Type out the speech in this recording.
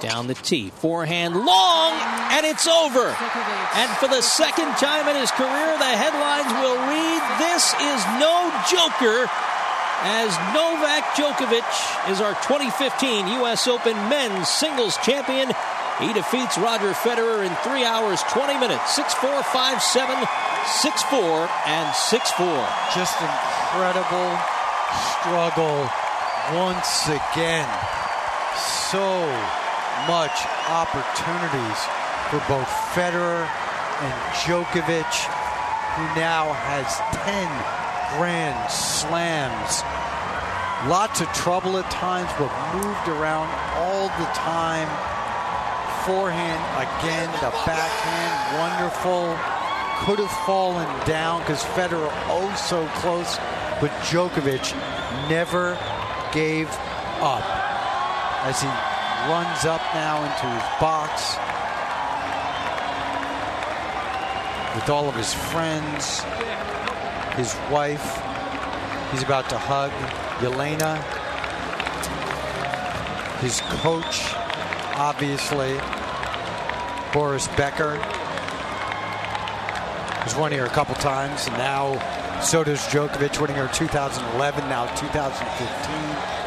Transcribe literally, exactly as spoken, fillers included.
Down the tee, forehand long, and it's over. And for the second time in his career, the headlines will read, "This is no joker," as Novak Djokovic is our twenty fifteen U S Open men's singles champion. He defeats Roger Federer in three hours, twenty minutes, six four, five seven, six four, and six four. Just incredible struggle once again. So much opportunities for both Federer and Djokovic, who now has ten Grand Slams. Lots of trouble at times, but moved around all the time. Forehand again, the backhand, wonderful. Could have fallen down because Federer oh so close, but Djokovic never gave up as he runs up now into his box with all of his friends, his wife. He's about to hug Yelena, his coach, obviously, Boris Becker. He's won here a couple times, and now so does Djokovic, winning her two thousand eleven, now two thousand fifteen.